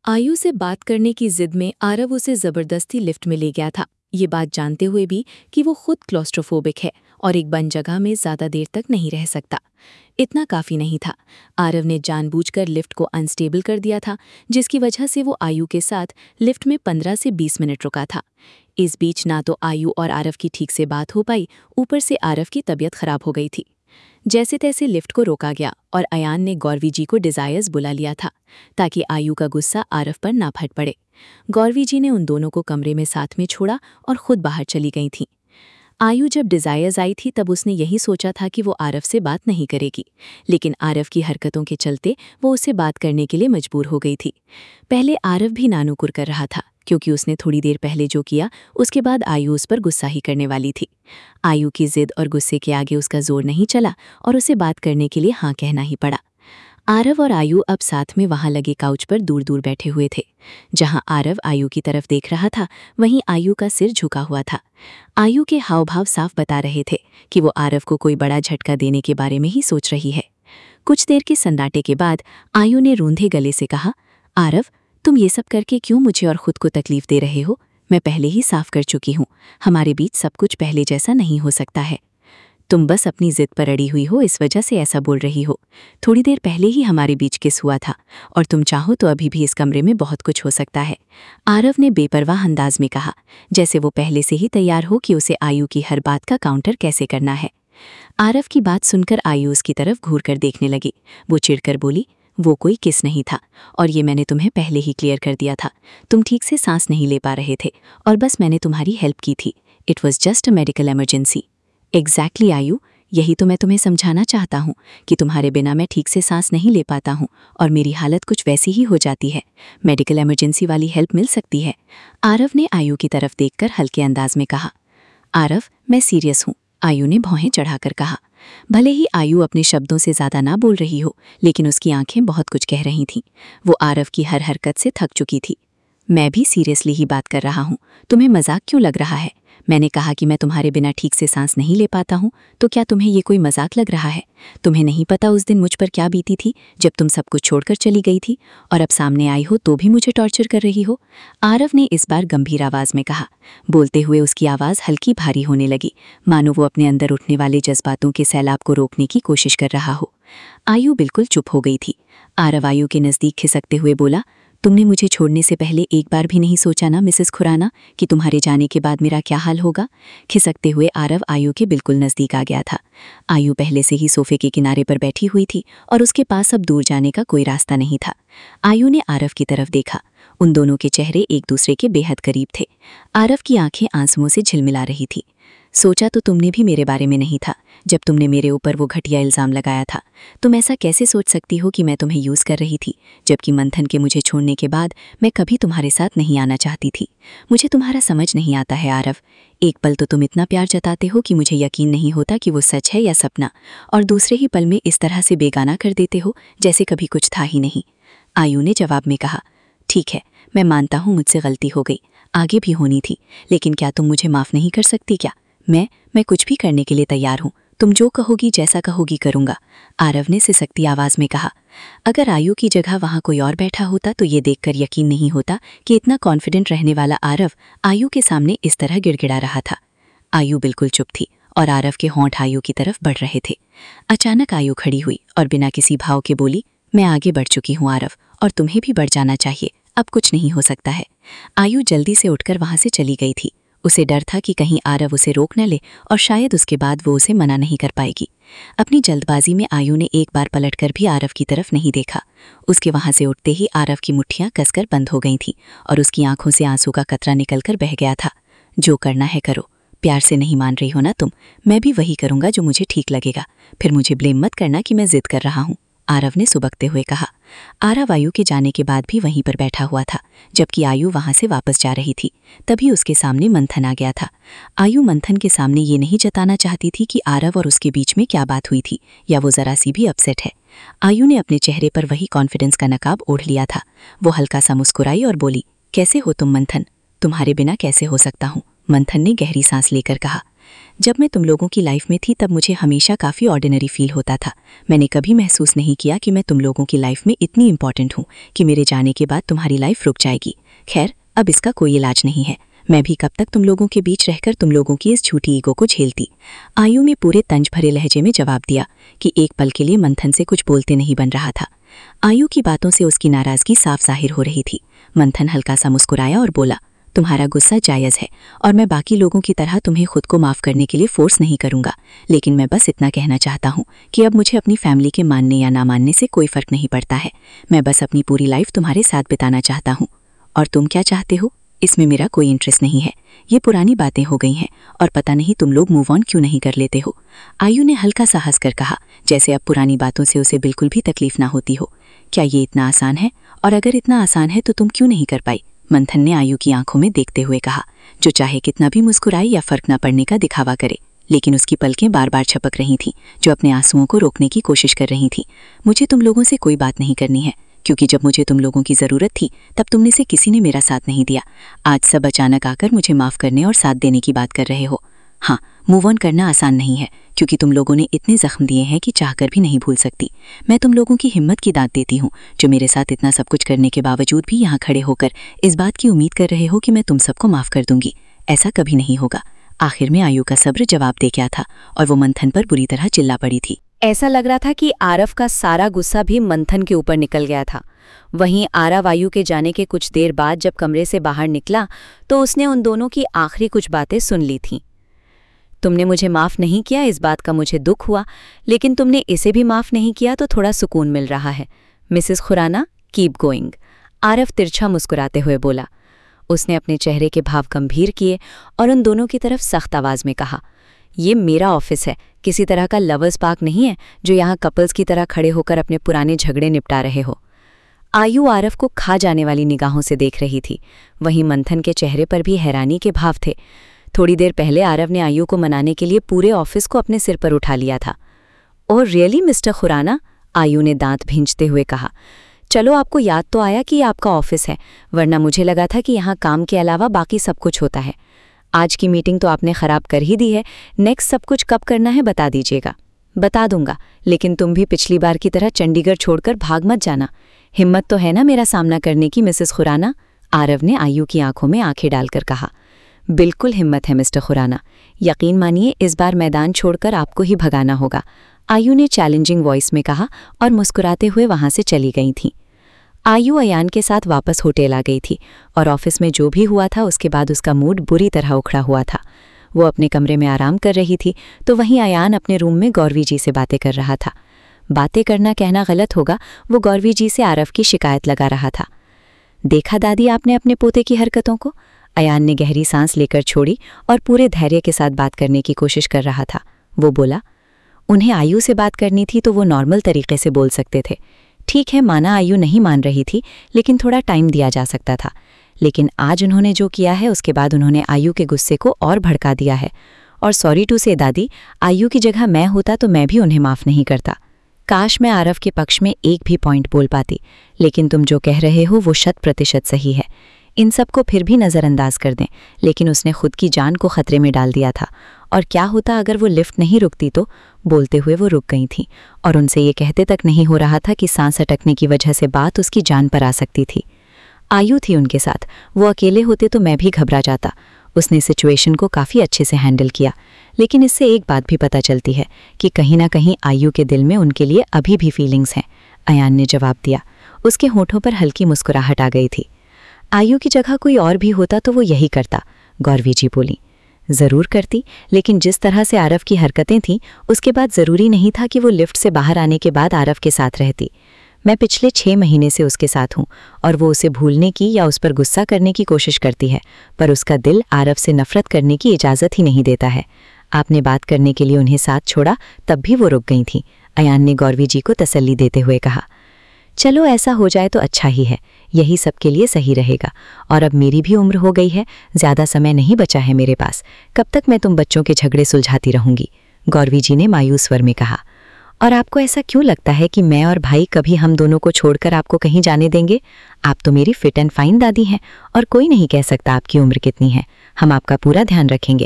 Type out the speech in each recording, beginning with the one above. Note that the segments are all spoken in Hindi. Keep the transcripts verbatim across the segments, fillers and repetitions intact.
आयु से बात करने की जिद में आरव उसे जबरदस्ती लिफ्ट में ले गया था, ये बात जानते हुए भी कि वो खुद क्लॉस्ट्रोफोबिक है और एक बंद जगह में ज्यादा देर तक नहीं रह सकता। इतना काफी नहीं था। आरव ने जानबूझकर लिफ्ट को अनस्टेबल कर दिया था, जिसकी वजह से वो आयु के साथ लिफ्ट में पंद्रह से बीस मिनट रुका था। इस बीच ना तो आयु और आरव की ठीक से बात हो पाई, ऊपर से आरव की तबीयत खराब हो गई थी। जैसे तैसे लिफ्ट को रोका गया और अयान ने गौरवी जी को डिजायर्स बुला लिया था, ताकि आयु का गुस्सा आरव पर ना फट पड़े। गौरवी जी ने उन दोनों को कमरे में साथ में छोड़ा और खुद बाहर चली गई थीं। आयु जब डिजायर्स आई थी तब उसने यही सोचा था कि वो आरव से बात नहीं करेगी, लेकिन आरव की हरकतों के चलते वो उससे बात करने के लिए मजबूर हो गई थी। पहले आरव भी नानुकुर कर रहा था, क्योंकि उसने थोड़ी देर पहले जो किया उसके बाद आयु उस पर गुस्सा ही करने वाली थी। आयु की जिद और गुस्से के आगे उसका जोर नहीं चला और उसे बात करने के लिए हाँ कहना ही पड़ा। आरव और आयु अब साथ में वहां लगे काउच पर दूर दूर बैठे हुए थे। जहां आरव आयु की तरफ देख रहा था, वहीं आयु का सिर झुका हुआ था। आयु के हाव भाव साफ बता रहे थे कि वो आरव को कोई बड़ा झटका देने के बारे में ही सोच रही है। कुछ देर के सन्नाटे के बाद आयु ने रूंधे गले से कहा, आरव, तुम ये सब करके क्यों मुझे और खुद को तकलीफ दे रहे हो? मैं पहले ही साफ कर चुकी हूँ, हमारे बीच सब कुछ पहले जैसा नहीं हो सकता है। तुम बस अपनी जिद पर अड़ी हुई हो, इस वजह से ऐसा बोल रही हो। थोड़ी देर पहले ही हमारे बीच किस हुआ था, और तुम चाहो तो अभी भी इस कमरे में बहुत कुछ हो सकता है। आरव ने बेपरवाह अंदाज में कहा, जैसे वो पहले से ही तैयार हो कि उसे आयु की हर बात का काउंटर कैसे करना है। आरव की बात सुनकर आयु उसकी तरफ घूर कर देखने लगी। वो चिढ़कर बोली, वो कोई किस नहीं था, और ये मैंने तुम्हें पहले ही क्लियर कर दिया था। तुम ठीक से सांस नहीं ले पा रहे थे और बस मैंने तुम्हारी हेल्प की थी। It was just a medical emergency. Exactly Ayu, यही तो मैं तुम्हें समझाना चाहता हूँ कि तुम्हारे बिना मैं ठीक से सांस नहीं ले पाता हूँ और मेरी हालत कुछ वैसी ही हो जाती है। मेडिकल इमरजेंसी वाली हेल्प मिल सकती है। आरव ने आयु की तरफ देखकर हल्के अंदाज में कहा। आरव, मैं सीरियस हूँ, आयु ने भौहें चढ़ाकर कहा। भले ही आयु अपने शब्दों से ज्यादा ना बोल रही हो, लेकिन उसकी आंखें बहुत कुछ कह रही थीं। वो आरव की हर हरकत से थक चुकी थी। मैं भी सीरियसली ही बात कर रहा हूँ, तुम्हें मजाक क्यों लग रहा है? मैंने कहा कि मैं तुम्हारे बिना ठीक से सांस नहीं ले पाता हूँ, तो क्या तुम्हें ये कोई मजाक लग रहा है? तुम्हें नहीं पता उस दिन मुझ पर क्या बीती थी जब तुम सब कुछ छोड़कर चली गई थी, और अब सामने आई हो तो भी मुझे टॉर्चर कर रही हो? आरव ने इस बार गंभीर आवाज में कहा। बोलते हुए उसकी आवाज हल्की भारी होने लगी, मानो वो अपने अंदर उठने वाले जज्बातों के सैलाब को रोकने की कोशिश कर रहा हो। आयु बिल्कुल चुप हो गई थी। आरव आयु के नजदीक खिसकते हुए बोला, तुमने मुझे छोड़ने से पहले एक बार भी नहीं सोचा ना मिसेस खुराना कि तुम्हारे जाने के बाद मेरा क्या हाल होगा? खिसकते हुए आरव आयु के बिल्कुल नजदीक आ गया था। आयु पहले से ही सोफे के किनारे पर बैठी हुई थी और उसके पास अब दूर जाने का कोई रास्ता नहीं था। आयु ने आरव की तरफ देखा। उन दोनों के चेहरे एक दूसरे के बेहद करीब थे। आरव की आंखें आंसुओं से झिलमिला रही थी। सोचा तो तुमने भी मेरे बारे में नहीं था जब तुमने मेरे ऊपर वो घटिया इल्जाम लगाया था। तुम ऐसा कैसे सोच सकती हो कि मैं तुम्हें यूज कर रही थी, जबकि मंथन के मुझे छोड़ने के बाद मैं कभी तुम्हारे साथ नहीं आना चाहती थी। मुझे तुम्हारा समझ नहीं आता है आरव। एक पल तो तुम इतना प्यार जताते हो कि मुझे यकीन नहीं होता कि वो सच है या सपना, और दूसरे ही पल में इस तरह से बेगाना कर देते हो जैसे कभी कुछ था ही नहीं। आयु ने जवाब में कहा, ठीक है, मैं मानता हूँ मुझसे गलती हो गई, आगे भी होनी थी, लेकिन क्या तुम मुझे माफ नहीं कर सकती क्या? मैं मैं कुछ भी करने के लिए तैयार हूँ। तुम जो कहोगी, जैसा कहोगी करूँगा, आरव ने सिसकती आवाज में कहा। अगर आयु की जगह वहाँ कोई और बैठा होता तो ये देखकर यकीन नहीं होता कि इतना कॉन्फिडेंट रहने वाला आरव आयु के सामने इस तरह गिड़गिड़ा रहा था। आयु बिल्कुल चुप थी और आरव के होंठ आयु की तरफ बढ़ रहे थे। अचानक आयु खड़ी हुई और बिना किसी भाव के बोली, मैं आगे बढ़ चुकी हूँ आरव, और तुम्हें भी बढ़ जाना चाहिए। अब कुछ नहीं हो सकता है। आयु जल्दी से उठकर वहाँ से चली गई थी। उसे डर था कि कहीं आरव उसे रोक न ले और शायद उसके बाद वो उसे मना नहीं कर पाएगी। अपनी जल्दबाजी में आयु ने एक बार पलटकर भी आरव की तरफ नहीं देखा। उसके वहां से उठते ही आरव की मुट्ठियां कसकर बंद हो गई थीं और उसकी आंखों से आंसू का कतरा निकलकर बह गया था। जो करना है करो, प्यार से नहीं मान रही हो ना तुम, मैं भी वही करूंगा जो मुझे ठीक लगेगा। फिर मुझे ब्लेम मत करना कि मैं जिद कर रहा हूँ, आरव ने सुबकते हुए कहा। आरव आयु के जाने के बाद भी वहीं पर बैठा हुआ था, जबकि आयु वहां से वापस जा रही थी। तभी उसके सामने मंथन आ गया था। आयु मंथन के सामने ये नहीं जताना चाहती थी कि आरव और उसके बीच में क्या बात हुई थी या वो जरा सी भी अपसेट है। आयु ने अपने चेहरे पर वही कॉन्फिडेंस का नकाब ओढ़ लिया था। वो हल्का सा मुस्कुराई और बोली, कैसे हो तुम मंथन? तुम्हारे बिना कैसे हो सकता हूँ? मंथन ने गहरी सांस लेकर कहा। जब मैं तुम लोगों की लाइफ में थी तब मुझे हमेशा काफ़ी ऑर्डिनरी फील होता था। मैंने कभी महसूस नहीं किया कि मैं तुम लोगों की लाइफ में इतनी इंपॉर्टेंट हूँ कि मेरे जाने के बाद तुम्हारी लाइफ रुक जाएगी। खैर, अब इसका कोई इलाज नहीं है। मैं भी कब तक तुम लोगों के बीच रहकर तुम लोगों की इस झूठी ईगो को झेलती। आयु ने पूरे तंज भरे लहजे में जवाब दिया कि एक पल के लिए मंथन से कुछ बोलते नहीं बन रहा था। आयु की बातों से उसकी नाराज़गी साफ जाहिर हो रही थी। मंथन हल्का सा मुस्कुराया और बोला, तुम्हारा गुस्सा जायज़ है और मैं बाकी लोगों की तरह तुम्हें खुद को माफ़ करने के लिए फोर्स नहीं करूंगा, लेकिन मैं बस इतना कहना चाहता हूँ कि अब मुझे अपनी फैमिली के मानने या ना मानने से कोई फ़र्क नहीं पड़ता है। मैं बस अपनी पूरी लाइफ तुम्हारे साथ बिताना चाहता हूँ, और तुम क्या चाहते हो इसमें मेरा कोई इंटरेस्ट नहीं है। ये पुरानी बातें हो गई हैं और पता नहीं तुम लोग मूव ऑन क्यों नहीं कर लेते हो। आयु ने हल्का सा हंसकर कहा, जैसे अब पुरानी बातों से उसे बिल्कुल भी तकलीफ ना होती हो। क्या ये इतना आसान है? और अगर इतना आसान है तो तुम क्यों नहीं कर पाई? मंथन ने आयु की आंखों में देखते हुए कहा, जो चाहे कितना भी मुस्कुराए या फर्क ना पड़ने का दिखावा करे, लेकिन उसकी पलकें बार बार छपक रही थीं, जो अपने आंसुओं को रोकने की कोशिश कर रही थी। मुझे तुम लोगों से कोई बात नहीं करनी है, क्योंकि जब मुझे तुम लोगों की ज़रूरत थी तब तुम में से किसी ने मेरा साथ नहीं दिया। आज सब अचानक आकर मुझे माफ़ करने और साथ देने की बात कर रहे हो। हाँ, मूव ऑन करना आसान नहीं है, क्योंकि तुम लोगों ने इतने जख्म दिए हैं कि चाहकर भी नहीं भूल सकती। मैं तुम लोगों की हिम्मत की दाद देती हूँ, जो मेरे साथ इतना सब कुछ करने के बावजूद भी यहाँ खड़े होकर इस बात की उम्मीद कर रहे हो कि मैं तुम सबको माफ़ कर दूंगी। ऐसा कभी नहीं होगा। आखिर में आयु का सब्र जवाब दे गया था और वो मंथन पर बुरी तरह चिल्ला पड़ी थी। ऐसा लग रहा था कि आरव का सारा गुस्सा भी मंथन के ऊपर निकल गया था। वहीं आरव आयु के जाने के कुछ देर बाद जब कमरे से बाहर निकला तो उसने उन दोनों की आखिरी कुछ बातें सुन ली थीं। तुमने मुझे माफ़ नहीं किया, इस बात का मुझे दुख हुआ, लेकिन तुमने इसे भी माफ़ नहीं किया तो थोड़ा सुकून मिल रहा है। Mrs Khurana, keep going, Aarav तिरछा मुस्कुराते हुए बोला। उसने अपने चेहरे के भाव गंभीर किए और उन दोनों की तरफ सख्त आवाज़ में कहा, ये मेरा ऑफिस है, किसी तरह का लवर्स पार्क नहीं है जो यहाँ कपल्स की तरह खड़े होकर अपने पुराने झगड़े निपटा रहे हो। आयु आरव को खा जाने वाली निगाहों से देख रही थी। वहीं मंथन के चेहरे पर भी हैरानी के भाव थे। थोड़ी देर पहले आरव ने आयु को मनाने के लिए पूरे ऑफिस को अपने सिर पर उठा लिया था। ओह रियली मिस्टर खुराना, आयु ने दांत भींचते हुए कहा। चलो, आपको याद तो आया कि ये आपका ऑफिस है, वरना मुझे लगा था कि यहाँ काम के अलावा बाकी सब कुछ होता है। आज की मीटिंग तो आपने ख़राब कर ही दी है, नेक्स्ट सब कुछ कब करना है बता दीजिएगा। बता दूंगा, लेकिन तुम भी पिछली बार की तरह चंडीगढ़ छोड़कर भाग मत जाना। हिम्मत तो है ना मेरा सामना करने की मिसेस खुराना? आरव ने आयु की आंखों में आंखें डालकर कहा। बिल्कुल हिम्मत है मिस्टर खुराना, यकीन मानिए इस बार मैदान छोड़कर आपको ही भगाना होगा, आयु ने चैलेंजिंग वॉइस में कहा और मुस्कुराते हुए वहां से चली गई थी। आयु अयान के साथ वापस होटल आ गई थी और ऑफिस में जो भी हुआ था उसके बाद उसका मूड बुरी तरह उखड़ा हुआ था। वो अपने कमरे में आराम कर रही थी तो वहीं अयान अपने रूम में गौरवी जी से बातें कर रहा था। बातें करना कहना गलत होगा, वो गौरवी जी से आरव की शिकायत लगा रहा था। देखा दादी आपने अपने पोते की हरकतों को? अयान ने गहरी सांस लेकर छोड़ी और पूरे धैर्य के साथ बात करने की कोशिश कर रहा था। वो बोला, उन्हें आयु से बात करनी थी तो वो नॉर्मल तरीके से बोल सकते थे। ठीक है, माना आयु नहीं मान रही थी, लेकिन थोड़ा टाइम दिया जा सकता था। लेकिन आज उन्होंने जो किया है उसके बाद उन्होंने आयु के गुस्से को और भड़का दिया है। और सॉरी टू से दादी, आयु की जगह मैं होता तो मैं भी उन्हें माफ़ नहीं करता। काश मैं आरव के पक्ष में एक भी पॉइंट बोल पाती, लेकिन तुम जो कह रहे हो वो शत प्रतिशत सही है। इन सबको फिर भी नज़रअंदाज कर दें, लेकिन उसने खुद की जान को खतरे में डाल दिया था। और क्या होता अगर वो लिफ्ट नहीं रुकती तो? बोलते हुए वो रुक गई थी और उनसे ये कहते तक नहीं हो रहा था कि सांस अटकने की वजह से बात उसकी जान पर आ सकती थी। आयु थी उनके साथ, वो अकेले होते तो मैं भी घबरा जाता। उसने सिचुएशन को काफ़ी अच्छे से हैंडल किया, लेकिन इससे एक बात भी पता चलती है कि कहीं ना कहीं आयु के दिल में उनके लिए अभी भी फीलिंग्स हैं। अयान ने जवाब दिया। उसके होठों पर हल्की मुस्कुराहट आ गई थी। आयु की जगह कोई और भी होता तो वो यही करता, गौरवी जी बोली। ज़रूर करती, लेकिन जिस तरह से आरव की हरकतें थीं उसके बाद ज़रूरी नहीं था कि वो लिफ्ट से बाहर आने के बाद आरव के साथ रहती। मैं पिछले छः महीने से उसके साथ हूँ और वो उसे भूलने की या उस पर गुस्सा करने की कोशिश करती है, पर उसका दिल आरव से नफरत करने की इजाज़त ही नहीं देता है। आपने बात करने के लिए उन्हें साथ छोड़ा तब भी वो रुक गई थीं, अयान ने गौरवी जी को तसल्ली देते हुए कहा। चलो ऐसा हो जाए तो अच्छा ही है, यही सबके लिए सही रहेगा। और अब मेरी भी उम्र हो गई है, ज़्यादा समय नहीं बचा है मेरे पास। कब तक मैं तुम बच्चों के झगड़े सुलझाती रहूंगी? गौरवी जी ने मायूस स्वर में कहा। और आपको ऐसा क्यों लगता है कि मैं और भाई कभी हम दोनों को छोड़कर आपको कहीं जाने देंगे? आप तो मेरी फिट एंड फाइन दादी हैं और कोई नहीं कह सकता आपकी उम्र कितनी है। हम आपका पूरा ध्यान रखेंगे।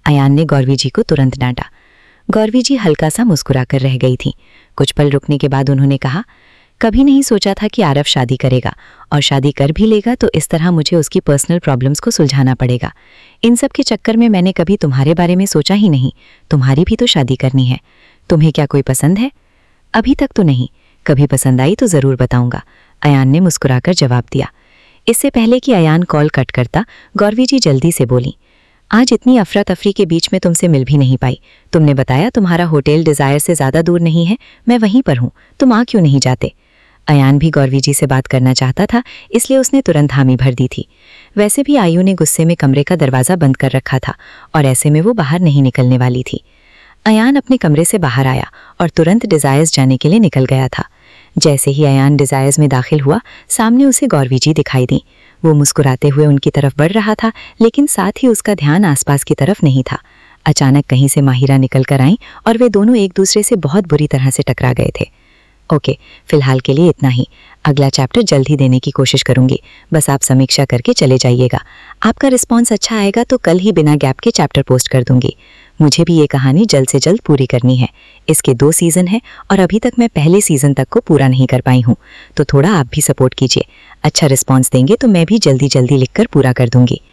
अयान ने गौरवी जी को तुरंत डांटा। गौरवी जी हल्का सा मुस्कुराकर रह गई थीं। कुछ पल रुकने के बाद उन्होंने कहा, कभी नहीं सोचा था कि आरव शादी करेगा, और शादी कर भी लेगा तो इस तरह मुझे उसकी पर्सनल प्रॉब्लम्स को सुलझाना पड़ेगा। इन सब के चक्कर में मैंने कभी तुम्हारे बारे में सोचा ही नहीं। तुम्हारी भी तो शादी करनी है। तुम्हें क्या कोई पसंद है? अभी तक तो नहीं, कभी पसंद आई तो ज़रूर बताऊंगा, अयान ने मुस्कुराकर जवाब दिया। इससे पहले कि अयान कॉल कट करता, गौरवी जी जल्दी से बोली, आज इतनी अफरा तफरी के बीच में तुमसे मिल भी नहीं पाई। तुमने बताया तुम्हारा होटल डिज़ायर से ज़्यादा दूर नहीं है, मैं वहीं पर हूँ, तुम आ क्यों नहीं जाते? अयान भी गौरवी जी से बात करना चाहता था, इसलिए उसने तुरंत हामी भर दी थी। वैसे भी आयु ने गुस्से में कमरे का दरवाज़ा बंद कर रखा था और ऐसे में वो बाहर नहीं निकलने वाली थी। अयान अपने कमरे से बाहर आया और तुरंत डिज़ायर्स जाने के लिए निकल गया था। जैसे ही अयान डिज़ायर्स में दाखिल हुआ, सामने उसे गौरवी जी दिखाई दी। वो मुस्कुराते हुए उनकी तरफ बढ़ रहा था, लेकिन साथ ही उसका ध्यान आसपास की तरफ नहीं था। अचानक कहीं से माहिरा निकल कर आईं और वे दोनों एक दूसरे से बहुत बुरी तरह से टकरा गए थे। ओके, फिलहाल के लिए इतना ही। अगला चैप्टर जल्द ही देने की कोशिश करूंगी, बस आप समीक्षा करके चले जाइएगा। आपका रिस्पॉन्स अच्छा आएगा तो कल ही बिना गैप के चैप्टर पोस्ट कर दूंगी। मुझे भी ये कहानी जल्द से जल्द पूरी करनी है। इसके दो सीज़न हैं और अभी तक मैं पहले सीज़न तक को पूरा नहीं कर पाई हूँ, तो थोड़ा आप भी सपोर्ट कीजिए। अच्छा रिस्पॉन्स देंगे तो मैं भी जल्दी जल्दी लिखकर पूरा कर दूंगी।